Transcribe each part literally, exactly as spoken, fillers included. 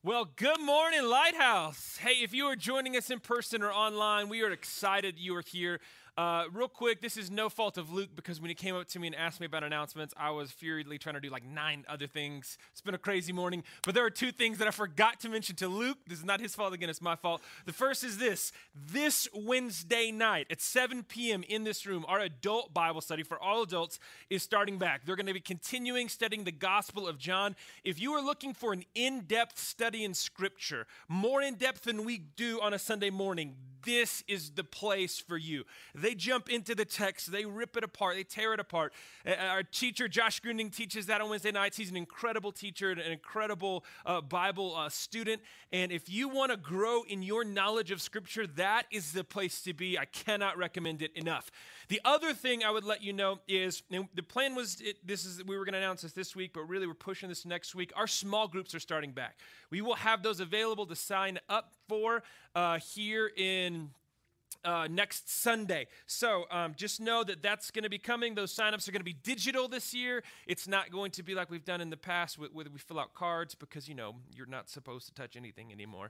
Well, good morning, Lighthouse. Hey, if you are joining us in person or online, we are excited you are here. Uh, real quick, this is no fault of Luke because when he came up to me and asked me about announcements, I was furiously trying to do like nine other things. It's been a crazy morning, but there are two things that I forgot to mention to Luke. This is not his fault, again, it's my fault. The first is this. This Wednesday night at seven p.m. in this room, our adult Bible study for all adults is starting back. They're going to be continuing studying the Gospel of John. If you are looking for an in-depth study in Scripture, more in-depth than we do on a Sunday morning, this is the place for you. They jump into the text, they rip it apart, they tear it apart. Uh, our teacher, Josh Grunding, teaches that on Wednesday nights. He's an incredible teacher, an incredible uh, Bible uh, student. And if you want to grow in your knowledge of Scripture, that is the place to be. I cannot recommend it enough. The other thing I would let you know is, and the plan was, it, this is we were going to announce this this week, but really we're pushing this next week. Our small groups are starting back. We will have those available to sign up for uh, here in Uh, next Sunday. So um, just know that that's going to be coming. Those signups are going to be digital this year. It's not going to be like we've done in the past where we fill out cards because, you know, you're not supposed to touch anything anymore.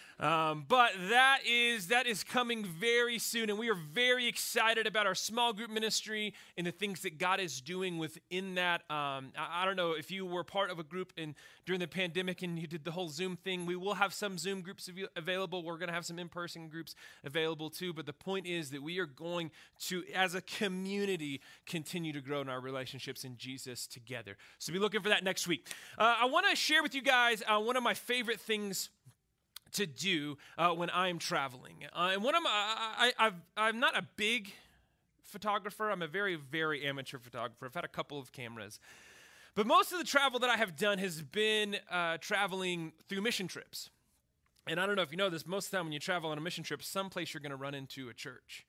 Um, but that is that is coming very soon, and we are very excited about our small group ministry and the things that God is doing within that. Um, I, I don't know if you were part of a group in during the pandemic and you did the whole Zoom thing. We will have some Zoom groups av- available. We're going to have some in-person groups available too. But the point is that we are going to, as a community, continue to grow in our relationships in Jesus together. So be looking for that next week. Uh, I want to share with you guys uh, one of my favorite things to do uh, when I'm traveling. Uh, and when I'm, I, I, I've, I'm not a big photographer. I'm a very, very amateur photographer. I've had a couple of cameras. But most of the travel that I have done has been uh, traveling through mission trips. And I don't know if you know this, most of the time when you travel on a mission trip, someplace you're going to run into a church.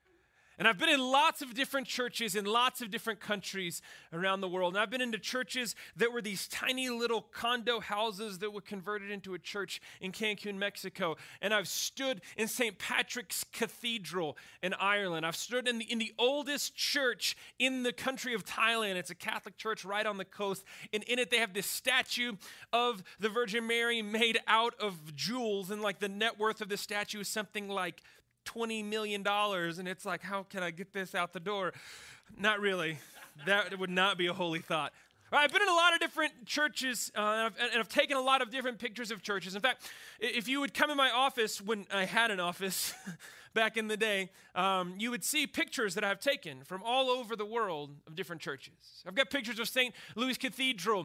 And I've been in lots of different churches in lots of different countries around the world. And I've been into churches that were these tiny little condo houses that were converted into a church in Cancun, Mexico. And I've stood in Saint Patrick's Cathedral in Ireland. I've stood in the, in the oldest church in the country of Thailand. It's a Catholic church right on the coast. And in it, they have this statue of the Virgin Mary made out of jewels. And like the net worth of the statue is something like twenty million dollars, and it's like, how can I get this out the door? Not really. That would not be a holy thought. All right, I've been in a lot of different churches, uh, and, I've, and I've taken a lot of different pictures of churches. In fact, if you would come in my office when I had an office back in the day, um, you would see pictures that I've taken from all over the world of different churches. I've got pictures of Saint Louis Cathedral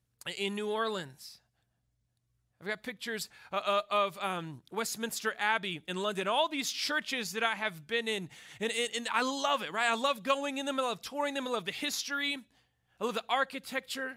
in New Orleans. I've got pictures uh, of um, Westminster Abbey in London, all these churches that I have been in, and, and, and I love it, right? I love going in them, I love touring them, I love the history, I love the architecture.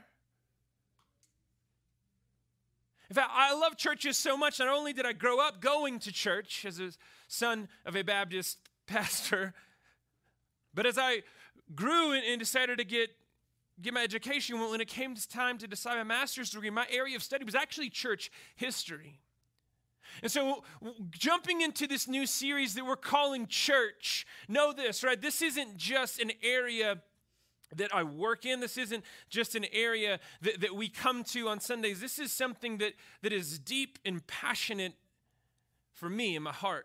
In fact, I love churches so much, not only did I grow up going to church as a son of a Baptist pastor, but as I grew and, and decided to get get my education, when it came time to decide my master's degree, my area of study was actually church history. And so jumping into this new series that we're calling Church, know this, right? This isn't just an area that I work in. This isn't just an area that, that we come to on Sundays. This is something that, that is deep and passionate for me in my heart.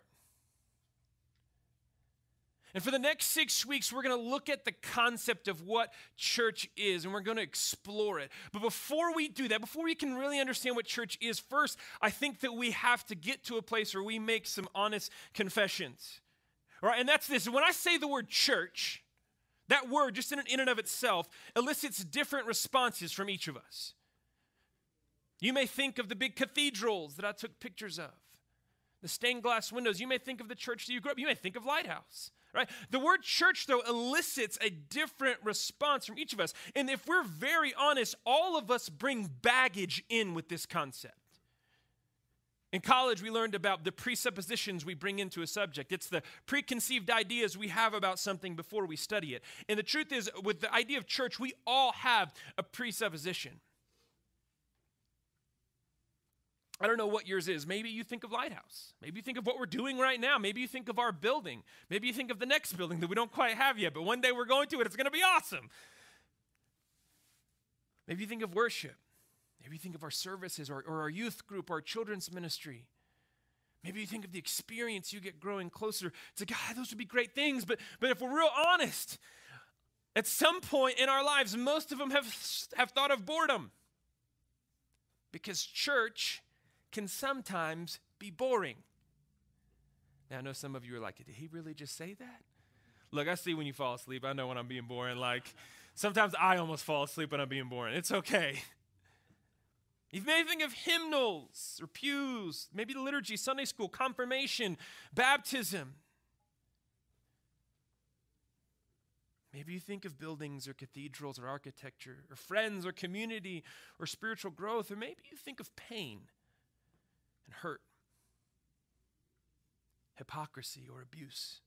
And for the next six weeks, we're going to look at the concept of what church is, and we're going to explore it. But before we do that, before we can really understand what church is, first, I think that we have to get to a place where we make some honest confessions. All right, and that's this. When I say the word church, that word, just in, in and of itself, elicits different responses from each of us. You may think of the big cathedrals that I took pictures of, the stained glass windows. You may think of the church that you grew up. You may think of Lighthouse. Right? The word church, though, elicits a different response from each of us. And if we're very honest, all of us bring baggage in with this concept. In college, we learned about the presuppositions we bring into a subject. It's the preconceived ideas we have about something before we study it. And the truth is, with the idea of church, we all have a presupposition. I don't know what yours is. Maybe you think of Lighthouse. Maybe you think of what we're doing right now. Maybe you think of our building. Maybe you think of the next building that we don't quite have yet, but one day we're going to it. It's going to be awesome. Maybe you think of worship. Maybe you think of our services or, or our youth group, our children's ministry. Maybe you think of the experience you get growing closer to God. Those would be great things, but, but if we're real honest, at some point in our lives, most of them have, have thought of boredom. Because church can sometimes be boring. Now, I know some of you are like, did he really just say that? Look, I see when you fall asleep. I know when I'm being boring. Like, sometimes I almost fall asleep when I'm being boring. It's okay. You may think of hymnals or pews, maybe the liturgy, Sunday school, confirmation, baptism. Maybe you think of buildings or cathedrals or architecture or friends or community or spiritual growth, or maybe you think of pain and hurt, hypocrisy or abuse.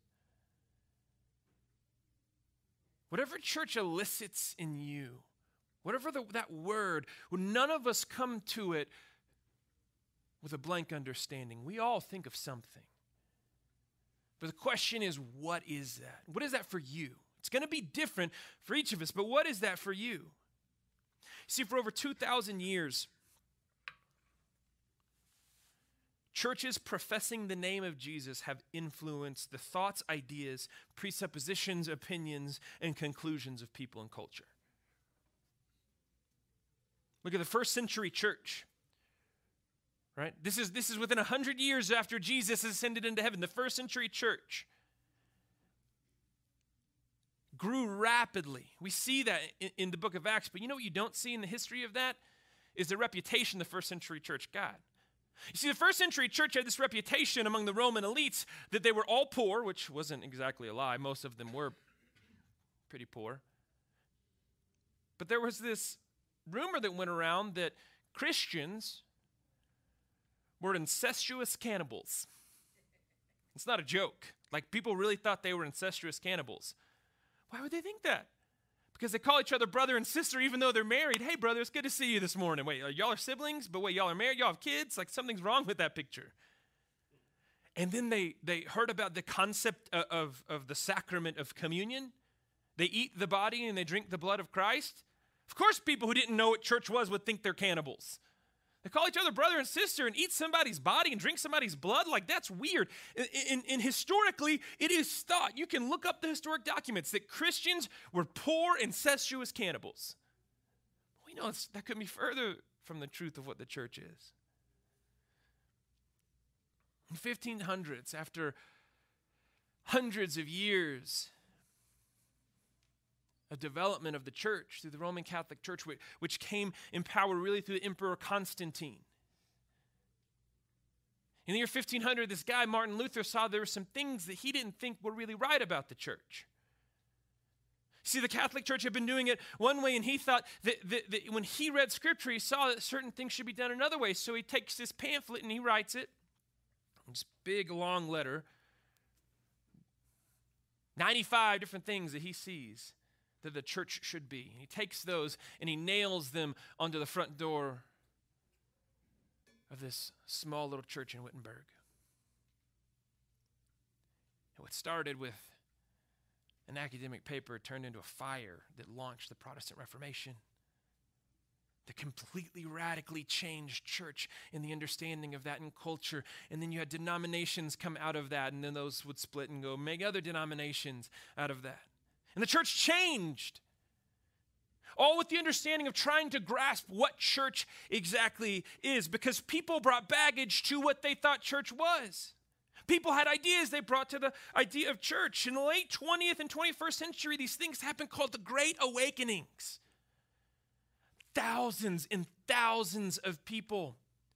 Whatever church elicits in you, whatever the, that word, none of us come to it with a blank understanding. We all think of something. But the question is, what is that? What is that for you? It's going to be different for each of us, but what is that for you? See, for over two thousand years, churches professing the name of Jesus have influenced the thoughts, ideas, presuppositions, opinions, and conclusions of people and culture. Look at the first century church, right? This is, this is within one hundred years after Jesus ascended into heaven. The first century church grew rapidly. We see that in, in the book of Acts, but you know what you don't see in the history of that? Is the reputation the first century church got. You see, the first century church had this reputation among the Roman elites that they were all poor, which wasn't exactly a lie. Most of them were pretty poor. But there was this rumor that went around that Christians were incestuous cannibals. It's not a joke. Like, people really thought they were incestuous cannibals. Why would they think that? Because they call each other brother and sister even though they're married. Hey, brother, it's good to see you this morning. Wait, y'all are siblings? But wait, y'all are married? Y'all have kids? Like, something's wrong with that picture. And then they, they heard about the concept of, of, of the sacrament of communion. They eat the body and they drink the blood of Christ. Of course, people who didn't know what church was would think they're cannibals. They call each other brother and sister and eat somebody's body and drink somebody's blood. Like, that's weird. And, and historically, it is thought, you can look up the historic documents, that Christians were poor, incestuous cannibals. We know that couldn't be further from the truth of what the church is. In fifteen hundreds, after hundreds of years a development of the church through the Roman Catholic Church, which came in power really through the Emperor Constantine. In the year fifteen hundred, this guy, Martin Luther, saw there were some things that he didn't think were really right about the church. See, the Catholic Church had been doing it one way, and he thought that, that, that when he read Scripture, he saw that certain things should be done another way. So he takes this pamphlet and he writes it, this big, long letter, ninety-five different things that he sees that the church should be. He takes those and he nails them onto the front door of this small little church in Wittenberg. And what started with an academic paper turned into a fire that launched the Protestant Reformation, that completely radically changed church in the understanding of that in culture. And then you had denominations come out of that, and then those would split and go make other denominations out of that. And the church changed, all with the understanding of trying to grasp what church exactly is, because people brought baggage to what they thought church was. People had ideas they brought to the idea of church. In the late twentieth and twenty-first century, these things happened called the Great Awakenings. Thousands and thousands of people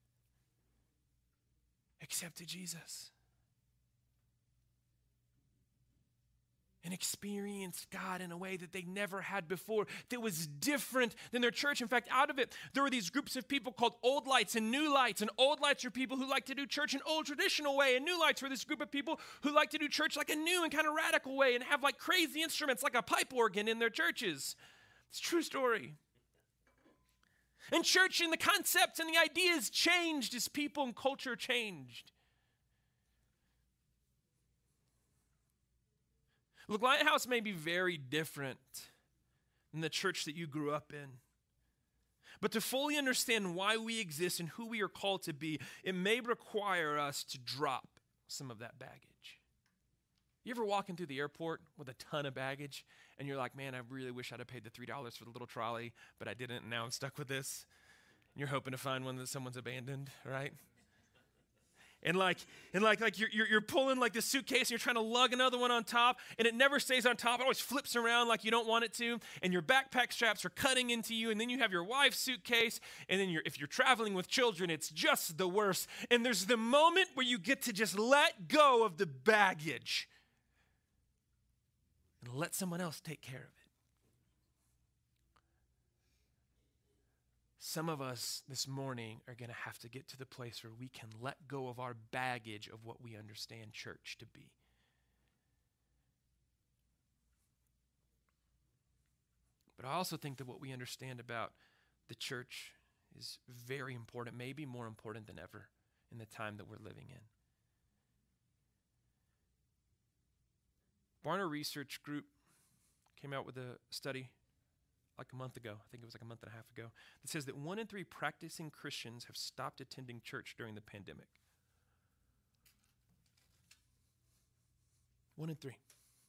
accepted Jesus and experienced God in a way that they never had before, that was different than their church. In fact, out of it, there were these groups of people called Old Lights and New Lights. And Old Lights are people who like to do church an old traditional way. And New Lights were this group of people who like to do church like a new and kind of radical way and have like crazy instruments like a pipe organ in their churches. It's a true story. And church and the concepts and the ideas changed as people and culture changed. Look, Lighthouse may be very different than the church that you grew up in. But to fully understand why we exist and who we are called to be, it may require us to drop some of that baggage. You ever walking through the airport with a ton of baggage and you're like, man, I really wish I'd have paid the three dollars for the little trolley, but I didn't, and now I'm stuck with this. And you're hoping to find one that someone's abandoned, right? And like, and like, like you're, you're, you're pulling like this suitcase and you're trying to lug another one on top, and it never stays on top. It always flips around like you don't want it to, and your backpack straps are cutting into you, and then you have your wife's suitcase, and then you're, if you're traveling with children, it's just the worst. And there's the moment where you get to just let go of the baggage and let someone else take care of it. Some of us this morning are going to have to get to the place where we can let go of our baggage of what we understand church to be. But I also think that what we understand about the church is very important, maybe more important than ever in the time that we're living in. Barna Research Group came out with a study like a month ago, I think it was like a month and a half ago, that says that one in three practicing Christians have stopped attending church during the pandemic. One in three.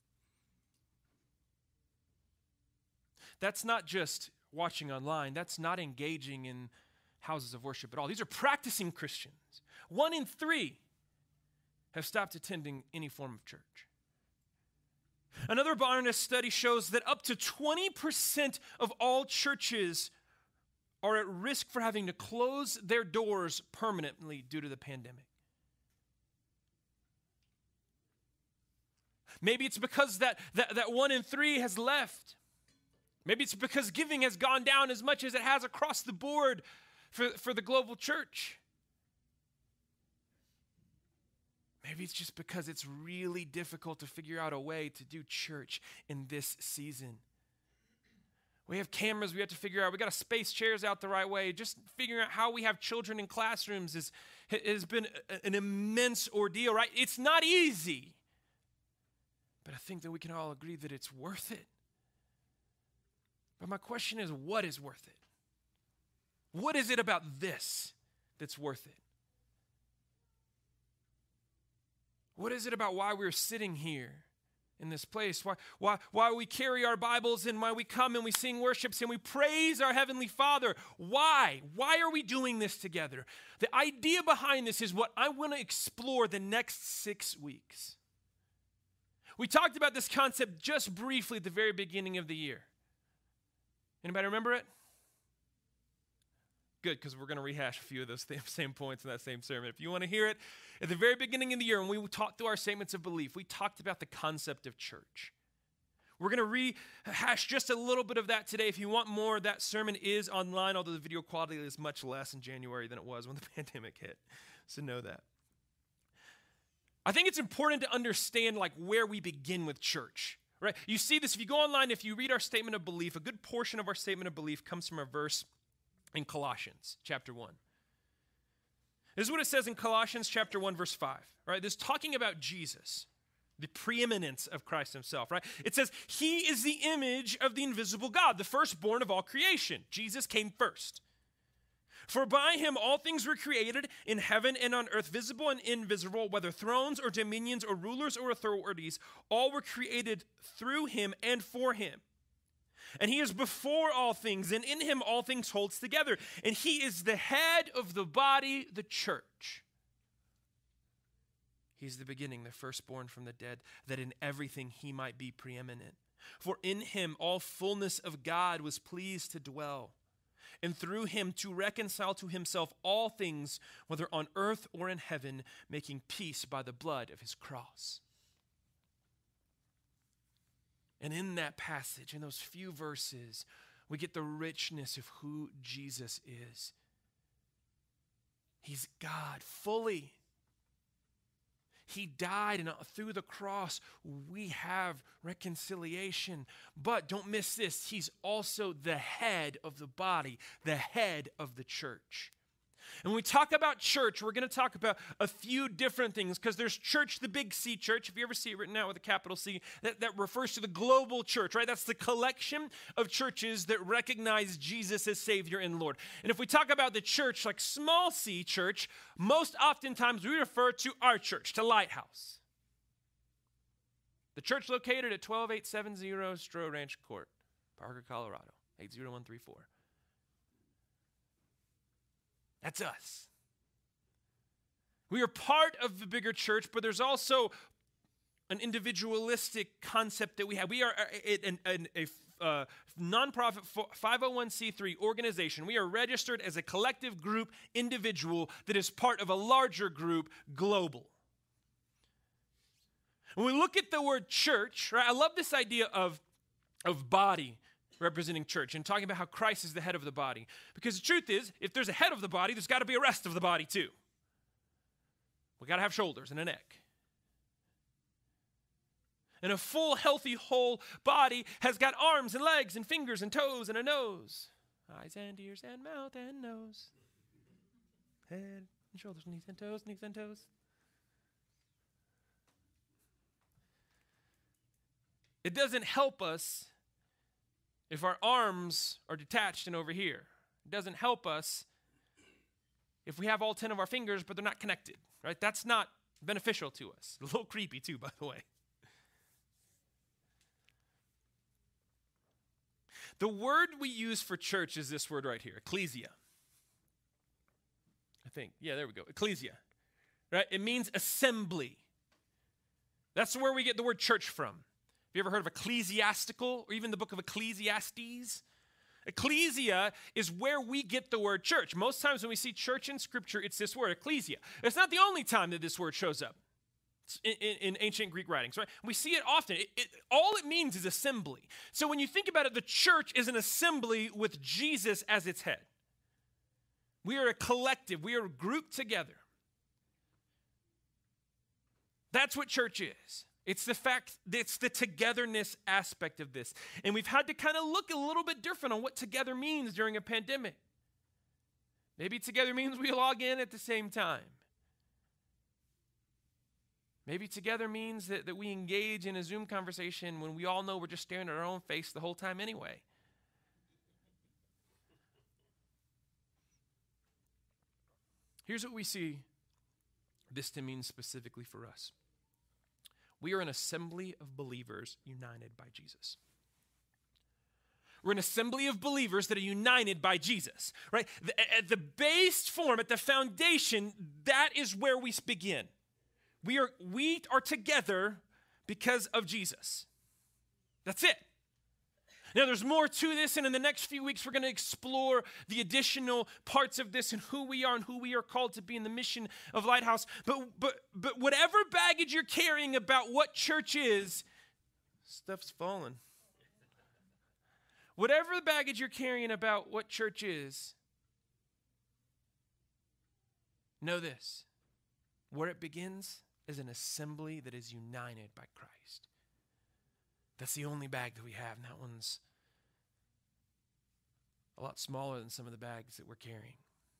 That's not just watching online. That's not engaging in houses of worship at all. These are practicing Christians. One in three have stopped attending any form of church. Another Barna study shows that up to twenty percent of all churches are at risk for having to close their doors permanently due to the pandemic. Maybe it's because that, that, that one in three has left. Maybe it's because giving has gone down as much as it has across the board for, for the global church. Maybe it's just because it's really difficult to figure out a way to do church in this season. We have cameras we have to figure out. We got to space chairs out the right way. Just figuring out how we have children in classrooms is, has been an immense ordeal, right? It's not easy. But I think that we can all agree that it's worth it. But my question is, what is worth it? What is it about this that's worth it? What is it about why we're sitting here in this place? Why, why, why we carry our Bibles and why we come and we sing worships and we praise our Heavenly Father? Why? Why are we doing this together? The idea behind this is what I want to explore the next six weeks. We talked about this concept just briefly at the very beginning of the year. Anybody remember it? Good, because we're going to rehash a few of those same points in that same sermon. If you want to hear it, at the very beginning of the year, when we talked through our statements of belief, we talked about the concept of church. We're going to rehash just a little bit of that today. If you want more, that sermon is online, although the video quality is much less in January than it was when the pandemic hit. So know that. I think it's important to understand like where we begin with church. Right? You see this, if you go online, if you read our statement of belief, a good portion of our statement of belief comes from a verse in Colossians chapter one. This is what it says in Colossians chapter one, verse five, right? This is talking about Jesus, the preeminence of Christ himself, right? It says, he is the image of the invisible God, the firstborn of all creation. Jesus came first. For by him all things were created in heaven and on earth, visible and invisible, whether thrones or dominions or rulers or authorities, all were created through him and for him. And he is before all things, and in him all things holds together. And he is the head of the body, the church. He's the beginning, the firstborn from the dead, that in everything he might be preeminent. For in him all fullness of God was pleased to dwell, and through him to reconcile to himself all things, whether on earth or in heaven, making peace by the blood of his cross. And in that passage, in those few verses, we get the richness of who Jesus is. He's God fully. He died, and through the cross, we have reconciliation. But don't miss this, he's also the head of the body, the head of the church. And when we talk about church, we're going to talk about a few different things because there's church, the big C church. If you ever see it written out with a capital C, that, that refers to the global church, right? That's the collection of churches that recognize Jesus as Savior and Lord. And if we talk about the church, like small C church, most oftentimes we refer to our church, to Lighthouse. The church located at twelve eight seventy Stroh Ranch Court, Parker, Colorado, eight zero one three four. That's us. We are part of the bigger church, but there's also an individualistic concept that we have. We are a, a, a, a uh, nonprofit five oh one c three organization. We are registered as a collective group individual that is part of a larger group, global. When we look at the word church, right, I love this idea of, of body representing church and talking about how Christ is the head of the body. Because the truth is, if there's a head of the body, there's got to be a rest of the body too. We got to have shoulders and a neck. And a full, healthy, whole body has got arms and legs and fingers and toes and a nose. Eyes and ears and mouth and nose. Head and shoulders, knees and toes, knees and toes. It doesn't help us if our arms are detached and over here. It doesn't help us if we have all ten of our fingers, but they're not connected, right? That's not beneficial to us. A little creepy too, by the way. The word we use for church is this word right here, ecclesia. I think, yeah, there we go, ecclesia, right? It means assembly. That's where we get the word church from. Have you ever heard of ecclesiastical or even the book of Ecclesiastes? Ecclesia is where we get the word church. Most times when we see church in Scripture, it's this word, ecclesia. It's not the only time that this word shows up in, in, in ancient Greek writings, right? We see it often. It, it, all it means is assembly. So when you think about it, the church is an assembly with Jesus as its head. We are a collective. We are grouped together. That's what church is. It's the fact, it's the togetherness aspect of this. And we've had to kind of look a little bit different on what together means during a pandemic. Maybe together means we log in at the same time. Maybe together means that, that we engage in a Zoom conversation when we all know we're just staring at our own face the whole time anyway. Here's what we see this to mean specifically for us. We are an assembly of believers united by Jesus. We're an assembly of believers that are united by Jesus, right? The, at the base form, at the foundation, that is where we begin. We are, we are together because of Jesus. That's it. Now, there's more to this, and in the next few weeks, we're going to explore the additional parts of this and who we are and who we are called to be in the mission of Lighthouse. But, but, but whatever baggage you're carrying about what church is, stuff's falling. Whatever the baggage you're carrying about what church is, know this. Where it begins is an assembly that is united by Christ. That's the only bag that we have, and that one's a lot smaller than some of the bags that we're carrying.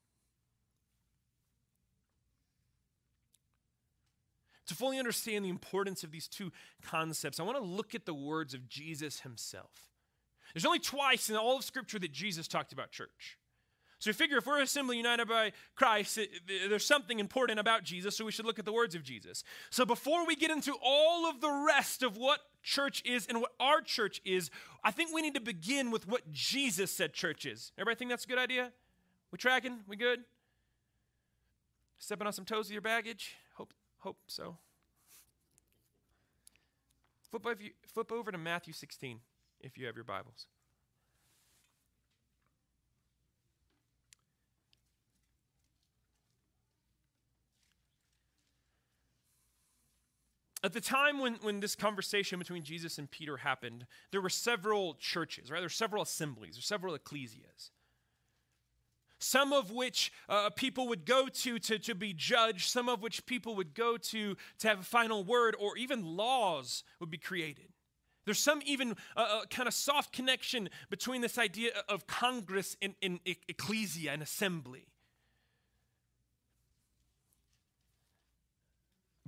To fully understand the importance of these two concepts, I want to look at the words of Jesus himself. There's only twice in all of Scripture that Jesus talked about church. So you figure if we're assembly united by Christ, it, it, there's something important about Jesus, so we should look at the words of Jesus. So before we get into all of the rest of what church is and what our church is, I think we need to begin with what Jesus said church is. Everybody think that's a good idea? We tracking? We good? Stepping on some toes with your baggage? Hope, hope so. Flip over, flip over to Matthew sixteen if you have your Bibles. At the time when, when this conversation between Jesus and Peter happened, there were several churches, right? There were several assemblies, there were several ecclesias. Some of which uh, people would go to, to to be judged, some of which people would go to to have a final word, or even laws would be created. There's some even uh, uh, kind of soft connection between this idea of Congress and, and ecclesia and assembly.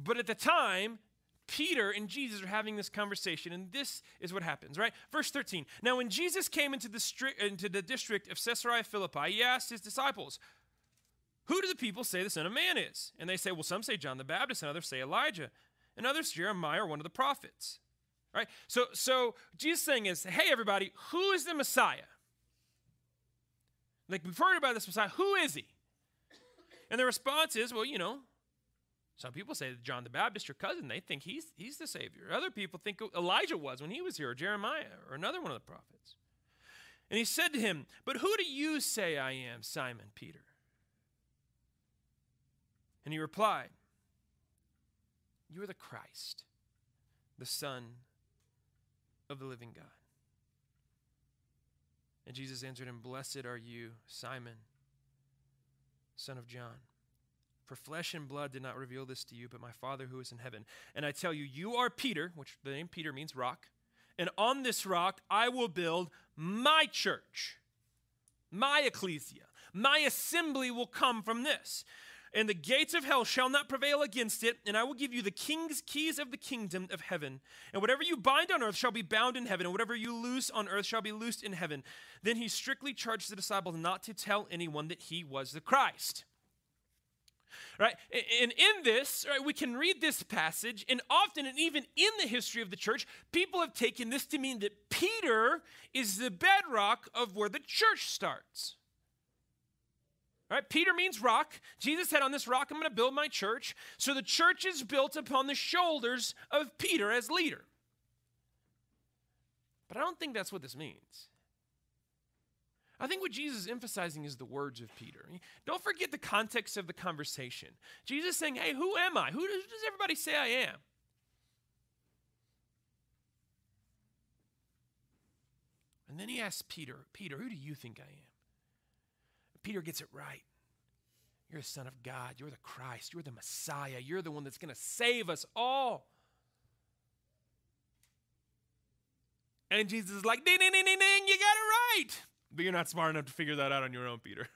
But at the time, Peter and Jesus are having this conversation, and this is what happens, right? Verse thirteen. Now, when Jesus came into the, stri- into the district of Caesarea Philippi, he asked his disciples, who do the people say the Son of Man is? And they say, well, some say John the Baptist, and others say Elijah, and others Jeremiah or one of the prophets. Right? So, so Jesus' saying is, hey, everybody, who is the Messiah? Like, we've heard about this Messiah. Who is he? And the response is, well, you know, some people say that John the Baptist, your cousin, they think he's, he's the Savior. Other people think Elijah was when he was here, or Jeremiah, or another one of the prophets. And he said to him, but who do you say I am, Simon Peter? And he replied, you are the Christ, the Son of the living God. And Jesus answered him, blessed are you, Simon, son of John. For flesh and blood did not reveal this to you, but my Father who is in heaven. And I tell you, you are Peter, which the name Peter means rock, and on this rock I will build my church, my ecclesia. My assembly will come from this. And the gates of hell shall not prevail against it, and I will give you the king's keys of the kingdom of heaven. And whatever you bind on earth shall be bound in heaven, and whatever you loose on earth shall be loosed in heaven. Then he strictly charged the disciples not to tell anyone that he was the Christ. Right? And in this, right, we can read this passage, and often, and even in the history of the church, people have taken this to mean that Peter is the bedrock of where the church starts. Right? Peter means rock. Jesus said, on this rock I'm going to build my church. So the church is built upon the shoulders of Peter as leader. But I don't think that's what this means. I think what Jesus is emphasizing is the words of Peter. Don't forget the context of the conversation. Jesus is saying, hey, who am I? Who does, who does everybody say I am? And then he asks Peter, Peter, who do you think I am? Peter gets it right. You're the Son of God. You're the Christ. You're the Messiah. You're the one that's going to save us all. And Jesus is like, ding, ding, ding, ding, ding, you got it right. But you're not smart enough to figure that out on your own, Peter.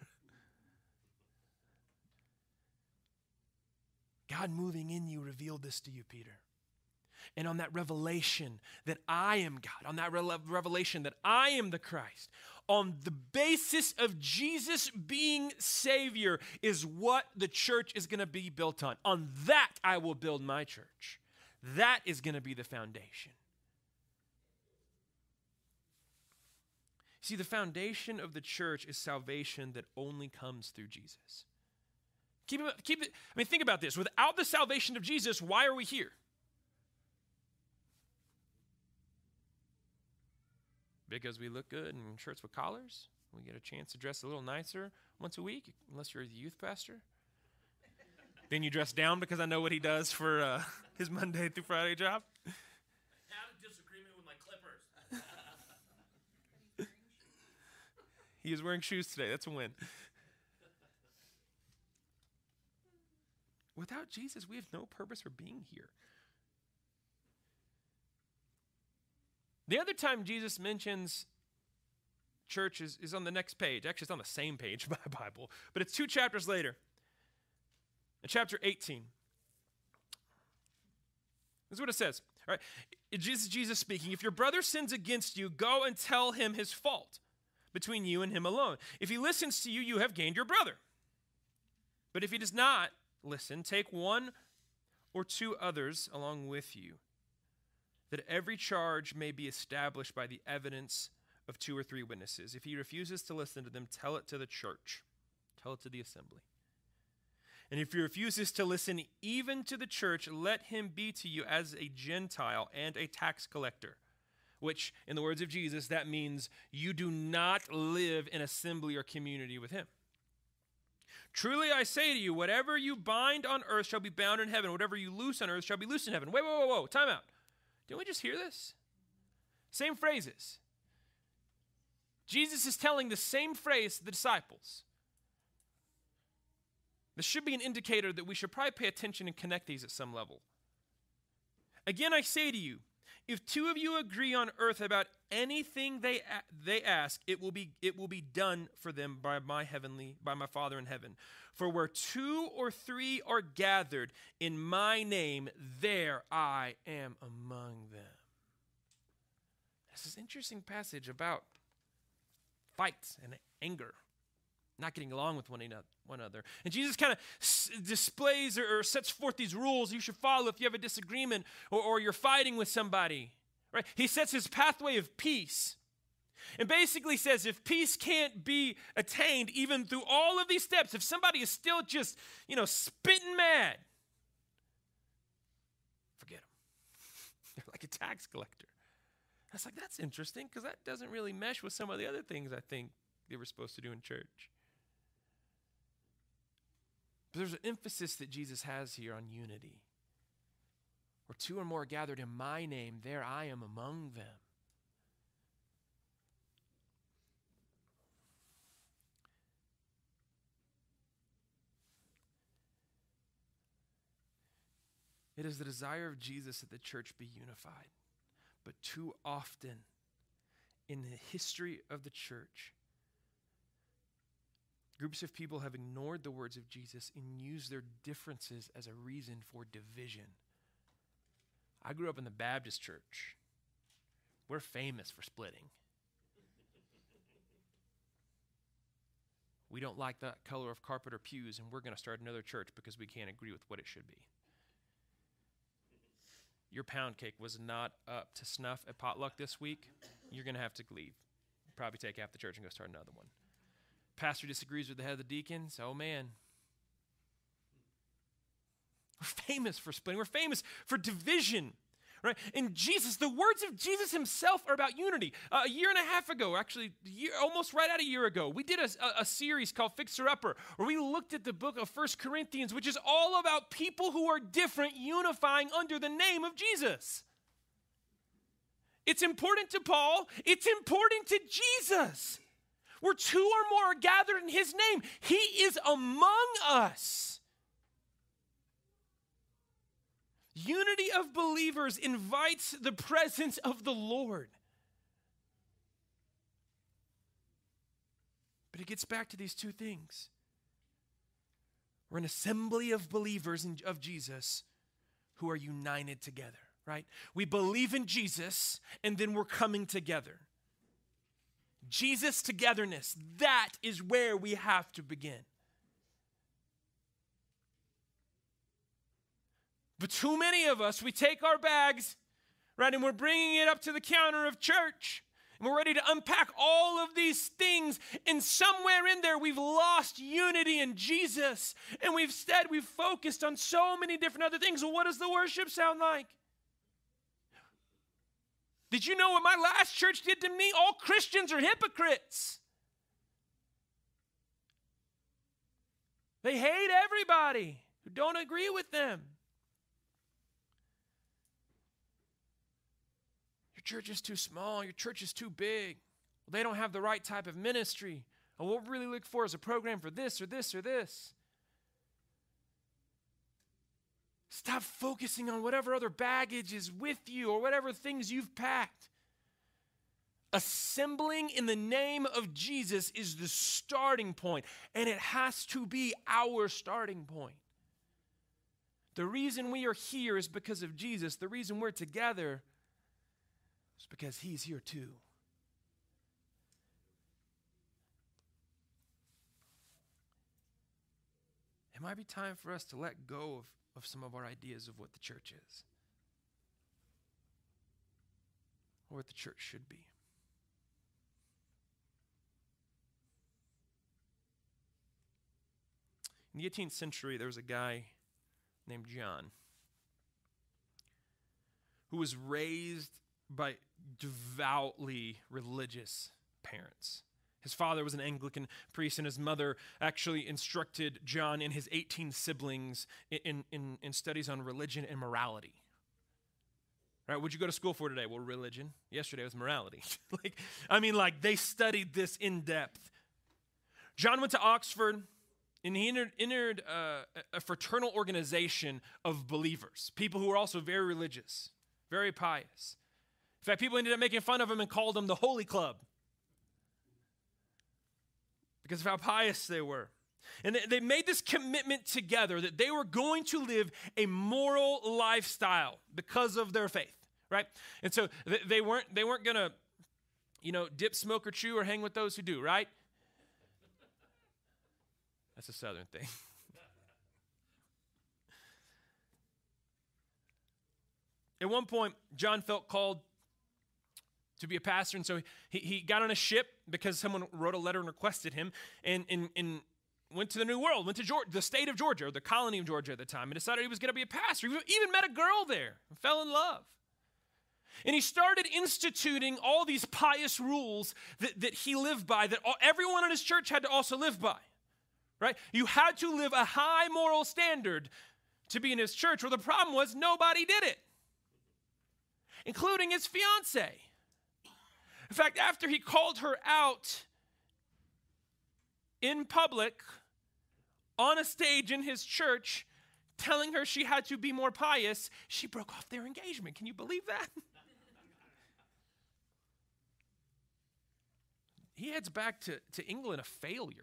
God moving in you revealed this to you, Peter. And on that revelation that I am God, on that re- revelation that I am the Christ, on the basis of Jesus being Savior is what the church is going to be built on. On that I will build my church. That is going to be the foundation. See, the foundation of the church is salvation that only comes through Jesus. Keep it, keep it, I mean, think about this. Without the salvation of Jesus, why are we here? Because we look good in shirts with collars. We get a chance to dress a little nicer once a week, unless you're the youth pastor. Then you dress down because I know what he does for uh, his Monday through Friday job. I had a disagreement with my clippers. He is wearing shoes today. That's a win. Without Jesus, we have no purpose for being here. The other time Jesus mentions church is, is on the next page. Actually, it's on the same page of my Bible, but it's two chapters later. In chapter eighteen. This is what it says. All right. This is Jesus speaking. If your brother sins against you, go and tell him his fault between you and him alone. If he listens to you, you have gained your brother. But if he does not listen, take one or two others along with you, that every charge may be established by the evidence of two or three witnesses. If he refuses to listen to them, tell it to the church. Tell it to the assembly. And if he refuses to listen even to the church, let him be to you as a Gentile and a tax collector, which, in the words of Jesus, that means you do not live in assembly or community with him. Truly I say to you, whatever you bind on earth shall be bound in heaven. Whatever you loose on earth shall be loosed in heaven. Wait, whoa, whoa, whoa, time out. Didn't we just hear this? Same phrases. Jesus is telling the same phrase to the disciples. This should be an indicator that we should probably pay attention and connect these at some level. Again, I say to you, if two of you agree on earth about anything they they ask, it will be it will be done for them by my heavenly by my Father in heaven. For where two or three are gathered in my name, there I am among them. This is an interesting passage about fights and anger, not getting along with one another. And Jesus kind of s- displays or, or sets forth these rules you should follow if you have a disagreement or, or you're fighting with somebody. Right? He sets his pathway of peace and basically says if peace can't be attained even through all of these steps, if somebody is still just, you know, spitting mad, forget them. They're like a tax collector. I was like, that's interesting because that doesn't really mesh with some of the other things I think they were supposed to do in church. But there's an emphasis that Jesus has here on unity. Where two or more are gathered in my name, there I am among them. It is the desire of Jesus that the church be unified. But too often in the history of the church, groups of people have ignored the words of Jesus and used their differences as a reason for division. I grew up in the Baptist church. We're famous for splitting. We don't like the color of carpet or pews, and we're going to start another church because we can't agree with what it should be. Your pound cake was not up to snuff at potluck this week. You're going to have to leave. Probably take half the church and go start another one. Pastor disagrees with the head of the deacons. Oh, man. We're famous for splitting. We're famous for division. Right? And Jesus, the words of Jesus himself are about unity. Uh, a year and a half ago, actually, year, almost right at a year ago, we did a, a, a series called Fixer Upper, where we looked at the book of First Corinthians, which is all about people who are different unifying under the name of Jesus. It's important to Paul. It's important to Jesus. Where two or more are gathered in his name, he is among us. Unity of believers invites the presence of the Lord. But it gets back to these two things. We're an assembly of believers in, of Jesus who are united together, right? We believe in Jesus, and then we're coming together. Jesus togetherness, that is where we have to begin. But too many of us, we take our bags, right, and we're bringing it up to the counter of church. And we're ready to unpack all of these things. And somewhere in there, we've lost unity in Jesus. And we've instead, we've focused on so many different other things. Well, what does the worship sound like? Did you know what my last church did to me? All Christians are hypocrites. They hate everybody who don't agree with them. Your church is too small. Your church is too big. Well, they don't have the right type of ministry. And what we really look for is a program for this or this or this. Stop focusing on whatever other baggage is with you or whatever things you've packed. Assembling in the name of Jesus is the starting point, and it has to be our starting point. The reason we are here is because of Jesus. The reason we're together is because he's here too. It might be time for us to let go of, of some of our ideas of what the church is or what the church should be. In the eighteenth century, there was a guy named John who was raised by devoutly religious parents. His father was an Anglican priest, and his mother actually instructed John and his eighteen siblings in, in, in studies on religion and morality. Right? What'd you go to school for today? Well, religion. Yesterday was morality. like, I mean, like they studied this in depth. John went to Oxford, and he entered, entered uh, a fraternal organization of believers, people who were also very religious, very pious. In fact, people ended up making fun of him and called him the Holy Club because of how pious they were. And they, they made this commitment together that they were going to live a moral lifestyle because of their faith, right? And so they, they weren't they weren't going to, you know, dip, smoke, or chew or hang with those who do, right? That's a Southern thing. At one point, John felt called to be a pastor, and so he, he got on a ship because someone wrote a letter and requested him, and, and, and went to the New World, went to Georgia, the state of Georgia, or the colony of Georgia at the time, and decided he was going to be a pastor. He even met a girl there and fell in love. And he started instituting all these pious rules that, that he lived by, that all, everyone in his church had to also live by, right? You had to live a high moral standard to be in his church. Well, the problem was nobody did it, including his fiance. In fact, after he called her out in public, on a stage in his church, telling her she had to be more pious, she broke off their engagement. Can you believe that? He heads back to, to England a failure.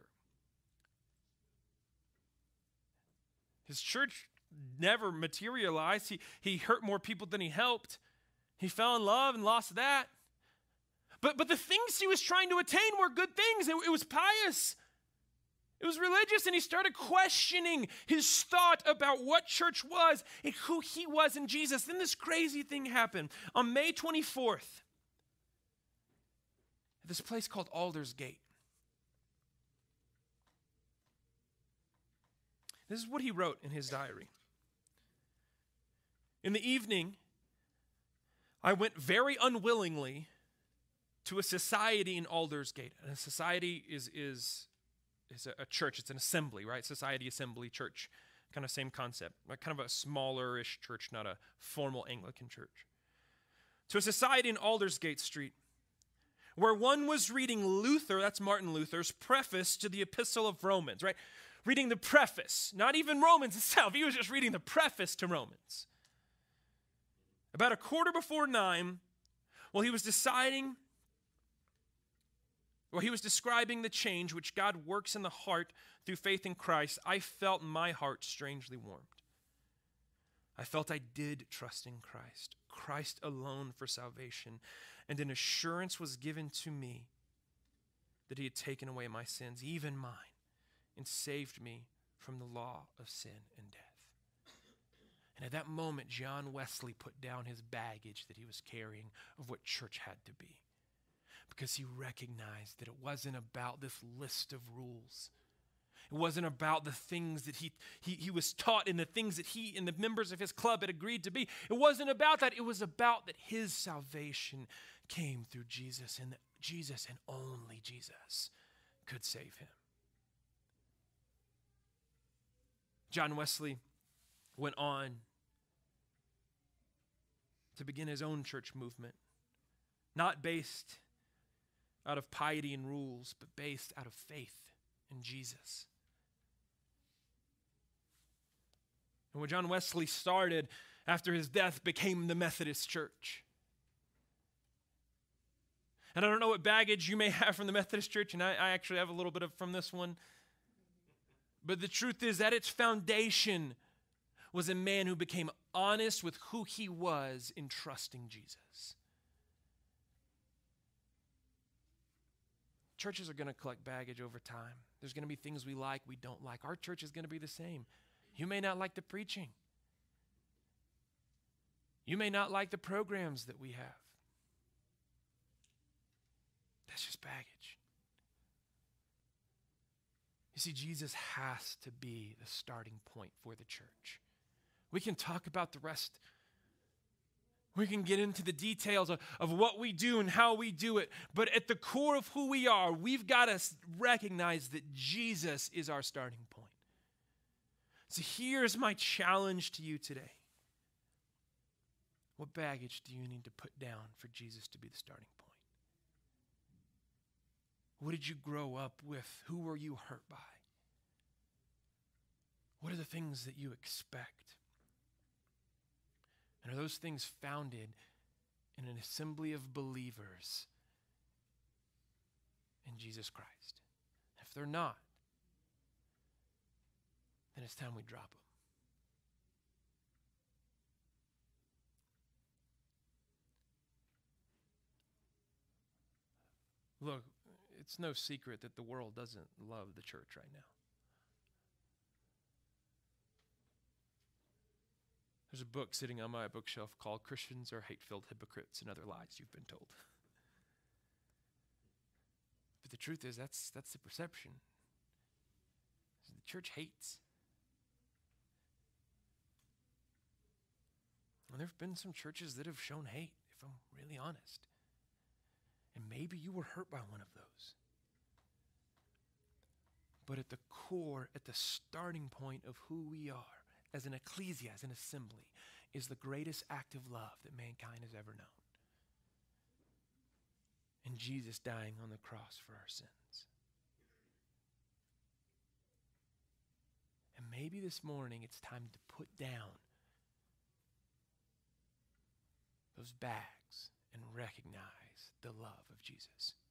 His church never materialized. He, he hurt more people than he helped. He fell in love and lost that. But, but the things he was trying to attain were good things. It, it was pious. It was religious, and he started questioning his thought about what church was and who he was in Jesus. Then this crazy thing happened. On May twenty-fourth, at this place called Aldersgate. This is what he wrote in his diary. In the evening, I went very unwillingly to a society in Aldersgate. And a society is, is, is a, a church. It's an assembly, right? Society, assembly, church. Kind of same concept. Like kind of a smaller-ish church, not a formal Anglican church. To a society in Aldersgate Street, where one was reading Luther, that's Martin Luther's, preface to the Epistle of Romans, right? Reading the preface, not even Romans itself. He was just reading the preface to Romans. About a quarter before nine, while he was deciding, while he was describing the change which God works in the heart through faith in Christ, I felt my heart strangely warmed. I felt I did trust in Christ, Christ alone for salvation, and an assurance was given to me that he had taken away my sins, even mine, and saved me from the law of sin and death. And at that moment, John Wesley put down his baggage that he was carrying of what church had to be, because he recognized that it wasn't about this list of rules. It wasn't about the things that he, he, he was taught and the things that he and the members of his club had agreed to be. It wasn't about that. It was about that his salvation came through Jesus, and that Jesus and only Jesus could save him. John Wesley went on to begin his own church movement, not based out of piety and rules, but based out of faith in Jesus. And what John Wesley started after his death became the Methodist Church. And I don't know what baggage you may have from the Methodist Church, and I, I actually have a little bit of from this one. But the truth is that its foundation was a man who became honest with who he was in trusting Jesus. Churches are going to collect baggage over time. There's going to be things we like, we don't like. Our church is going to be the same. You may not like the preaching. You may not like the programs that we have. That's just baggage. You see, Jesus has to be the starting point for the church. We can talk about the rest. We can get into the details of, of what we do and how we do it. But at the core of who we are, we've got to recognize that Jesus is our starting point. So here's my challenge to you today. What baggage do you need to put down for Jesus to be the starting point? What did you grow up with? Who were you hurt by? What are the things that you expect? And are those things founded in an assembly of believers in Jesus Christ. If they're not, then it's time we drop them. Look, it's no secret that the world doesn't love the church right now. There's a book sitting on my bookshelf called Christians Are Hate-Filled Hypocrites and Other Lies You've Been Told. But the truth is, that's, that's the perception. The church hates. And there have been some churches that have shown hate, if I'm really honest. And maybe you were hurt by one of those. But at the core, at the starting point of who we are, as an ecclesia, as an assembly, is the greatest act of love that mankind has ever known. And Jesus dying on the cross for our sins. And maybe this morning it's time to put down those bags and recognize the love of Jesus.